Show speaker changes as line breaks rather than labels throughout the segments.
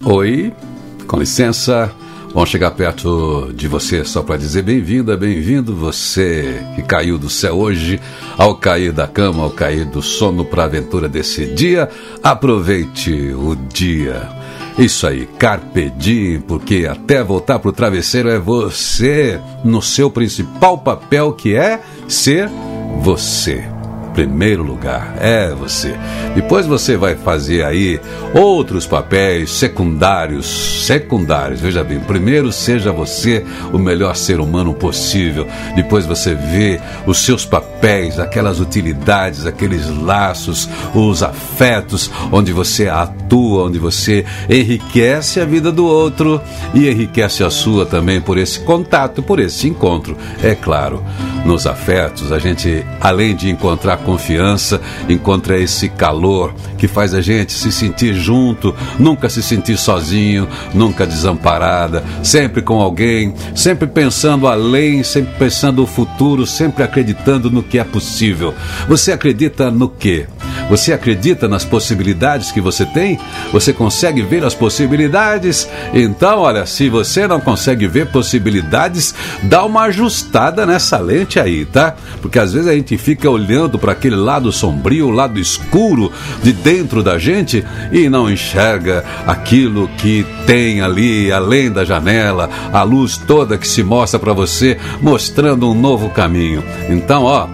Oi, com licença, vamos chegar perto de você só para dizer bem-vinda, bem-vindo você que caiu do céu hoje, ao cair da cama, ao cair do sono para a aventura desse dia, aproveite o dia. Isso aí, carpe diem, porque até voltar pro travesseiro é você, no seu principal papel que é ser você. Primeiro lugar, é você. Depois você vai fazer aí outros papéis secundários, veja bem, primeiro seja você o melhor ser humano possível, depois você vê os seus papéis, aquelas utilidades, aqueles laços, os afetos, onde você atua, onde você enriquece a vida do outro e enriquece a sua também por esse contato, por esse encontro. É claro, nos afetos a gente, além de encontrar confiança, encontra esse calor que faz a gente se sentir junto, nunca se sentir sozinho, nunca desamparada, sempre com alguém, sempre pensando além, sempre pensando no futuro, sempre acreditando no que é possível. Você acredita no quê? Você acredita nas possibilidades que você tem? Você consegue ver as possibilidades? Então, olha, se você não consegue ver possibilidades, dá uma ajustada nessa lente aí, tá? Porque às vezes a gente fica olhando para aquele lado sombrio, lado escuro de dentro da gente e não enxerga aquilo que tem ali, além da janela, a luz toda que se mostra para você, mostrando um novo caminho. Então, ó,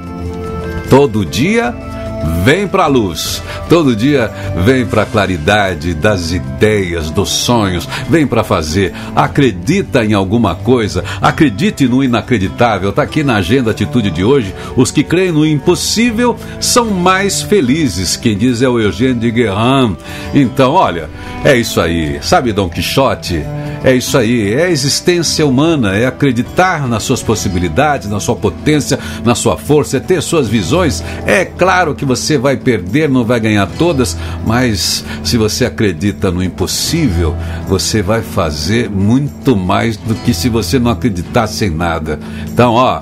todo dia vem para a luz, todo dia vem para a claridade das ideias, dos sonhos, vem para fazer, acredita em alguma coisa, acredite no inacreditável. Está aqui na Agenda Atitude de hoje, os que creem no impossível são mais felizes, quem diz é o Eugênio de Guerrin. Então, olha, é isso aí, sabe Dom Quixote? É isso aí, é a existência humana, é acreditar nas suas possibilidades, na sua potência, na sua força, é ter suas visões. É claro que você vai perder, não vai ganhar todas, mas se você acredita no impossível, você vai fazer muito mais do que se você não acreditasse em nada. Então, ó,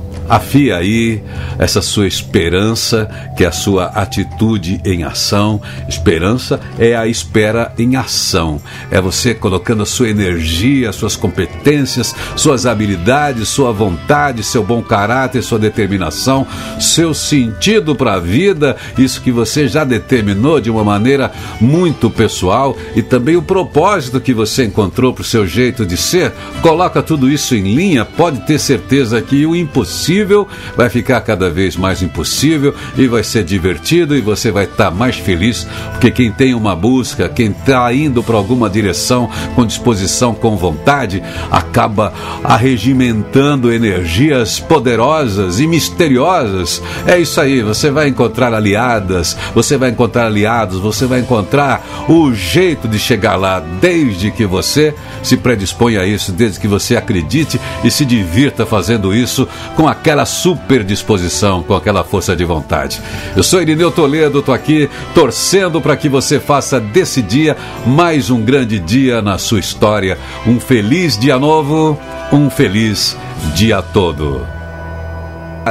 afia aí essa sua esperança, que é a sua atitude em ação. Esperança é a espera em ação. É você colocando a sua energia, suas competências, suas habilidades, sua vontade, seu bom caráter, sua determinação, seu sentido para a vida, isso que você já determinou de uma maneira muito pessoal, e também o propósito que você encontrou para o seu jeito de ser. Coloca tudo isso em linha, pode ter certeza que o impossível vai ficar cada vez mais impossível e vai ser divertido e você vai estar mais feliz, porque quem tem uma busca, quem está indo para alguma direção com disposição, com vontade, acaba arregimentando energias poderosas e misteriosas. É isso aí, você vai encontrar aliadas, você vai encontrar aliados, você vai encontrar o jeito de chegar lá, desde que você se predisponha a isso, desde que você acredite e se divirta fazendo isso com aquela super disposição, com aquela força de vontade. Eu sou Irineu Toledo, estou aqui torcendo para que você faça desse dia mais um grande dia na sua história. Um feliz dia novo, um feliz dia todo.